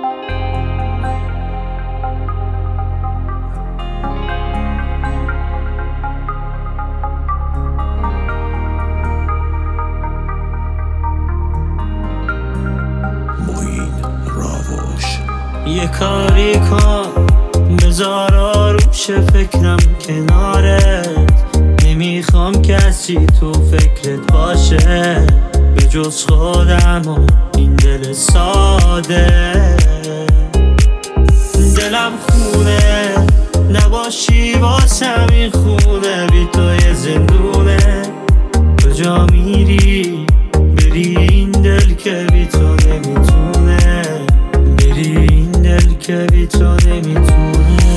یه کاری کن بذار آروش فکرم کنارت، نمیخوام کسی تو فکرت باشه به جز خودم و این دل ساده. دلم خونه نباشی واسم این خونه، بی تو یه زندونه. کجا میری بری این دل که بی تو نمیتونه، که بی تو نمیتونه.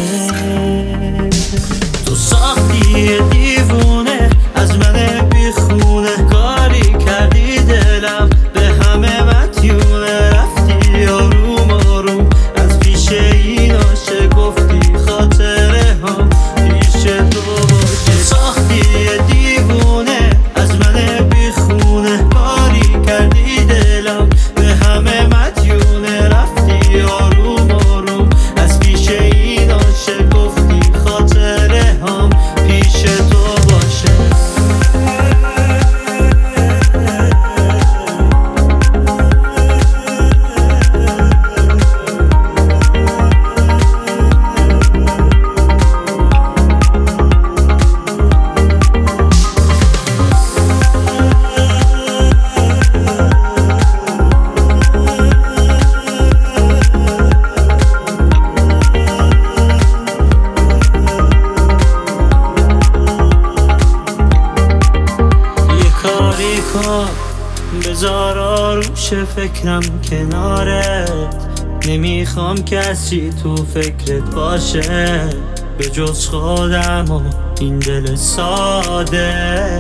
تو ساختی یه دیوونه از من بیخونه، کاری کردی دلم به همه مدیونه. رفتی آروم آروم از پیش این عاشق، گفتی خاطره هم پیش تو باشه. ساختی یه دیوونه از من بیخونه، کاری کردی دلم به همه مدیونه. رفتی آروم بذار آروش فکرم کنارت، نمیخوام کسی تو فکرت باشه به جز خودم و این دل ساده.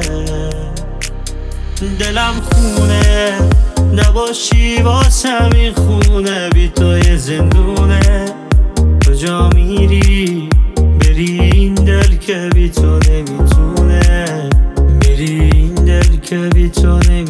دلم خونه نباشی واسم این خونه، بی تو یه زندونه. کجا میری بری این دل که بی تو نمیتونه، میری این دل که بی تو نمیتونه.